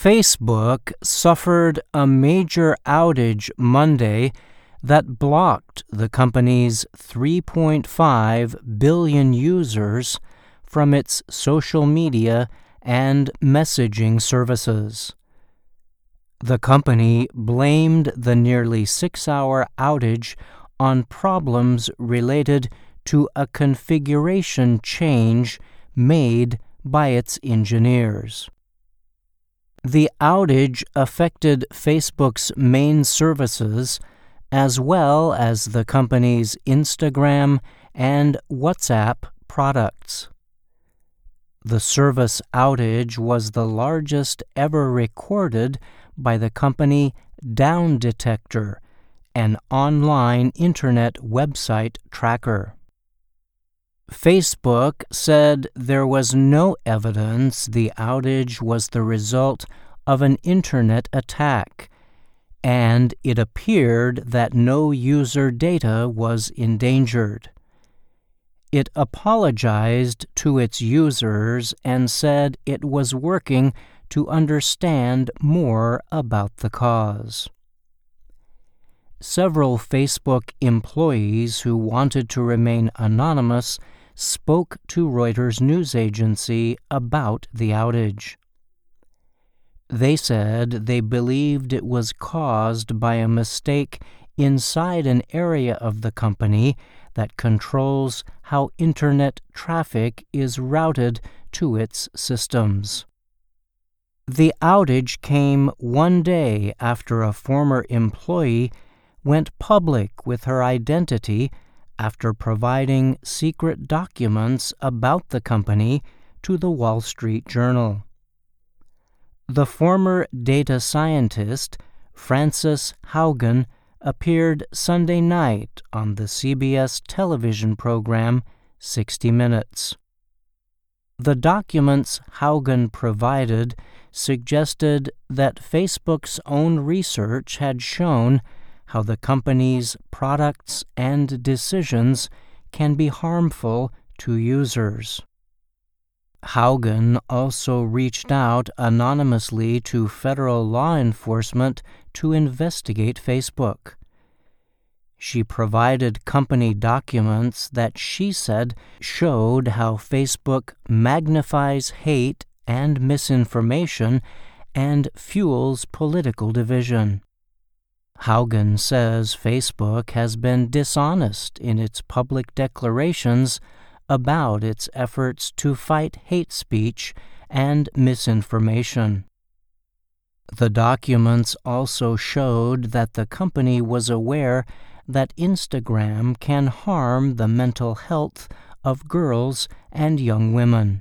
Facebook suffered a major outage Monday that blocked the company's 3.5 billion users from its social media and messaging services. The company blamed the nearly 6-hour outage on problems related to a configuration change made by its engineers. The outage affected Facebook's main services as well as the company's Instagram and WhatsApp products. The service outage was the largest ever recorded by the company Downdetector, an online internet website tracker. Facebook said there was no evidence the outage was the result of an internet attack, and it appeared that no user data was endangered. It apologized to its users and said it was working to understand more about the cause. Several Facebook employees who wanted to remain anonymous spoke to Reuters news agency about the outage. They said they believed it was caused by a mistake inside an area of the company that controls how internet traffic is routed to its systems. The outage came one day after a former employee went public with her identity after providing secret documents about the company to the Wall Street Journal. The former data scientist, Frances Haugen, appeared Sunday night on the CBS television program 60 Minutes. The documents Haugen provided suggested that Facebook's own research had shown how the company's products and decisions can be harmful to users. Haugen also reached out anonymously to federal law enforcement to investigate Facebook. She provided company documents that she said showed how Facebook magnifies hate and misinformation and fuels political division. Haugen says Facebook has been dishonest in its public declarations about its efforts to fight hate speech and misinformation. The documents also showed that the company was aware that Instagram can harm the mental health of girls and young women.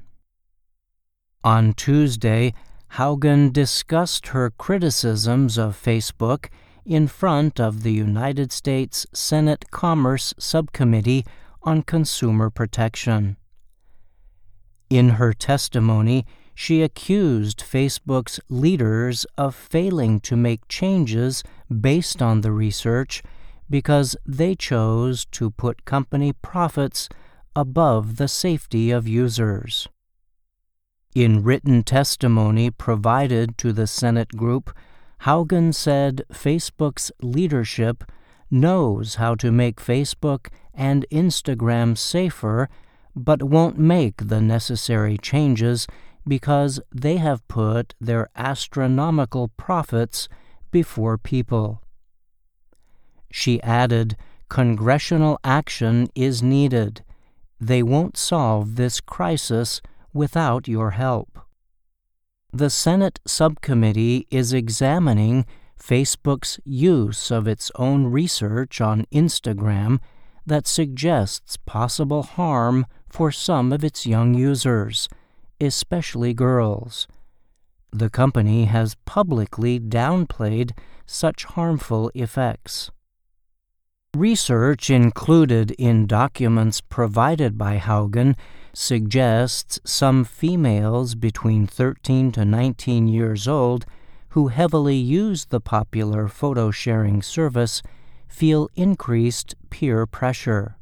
On Tuesday, Haugen discussed her criticisms of Facebook in front of the United States Senate Commerce Subcommittee on Consumer Protection. In her testimony, she accused Facebook's leaders of failing to make changes based on the research because they chose to put company profits above the safety of users. In written testimony provided to the Senate group, Haugen said Facebook's leadership knows how to make Facebook and Instagram safer, but won't make the necessary changes because they have put their astronomical profits before people. She added, "Congressional action is needed. They won't solve this crisis without your help." The Senate subcommittee is examining Facebook's use of its own research on Instagram that suggests possible harm for some of its young users, especially girls. The company has publicly downplayed such harmful effects. Research included in documents provided by Haugen suggests some females between 13 to 19 years old who heavily use the popular photo-sharing service feel increased peer pressure.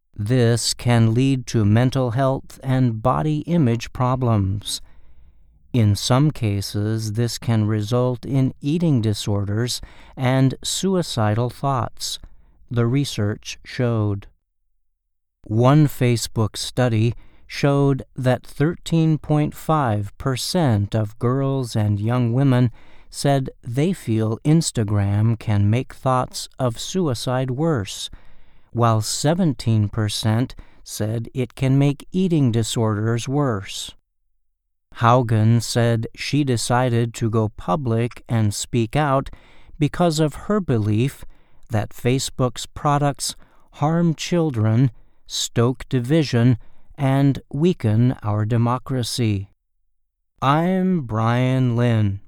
This can lead to mental health and body image problems. In some cases, this can result in eating disorders and suicidal thoughts, the research showed. One Facebook study showed that 13.5% of girls and young women said they feel Instagram can make thoughts of suicide worse, while 17% said it can make eating disorders worse. Haugen said she decided to go public and speak out because of her belief that Facebook's products harm children, stoke division, and weaken our democracy. I'm Brian Lynn.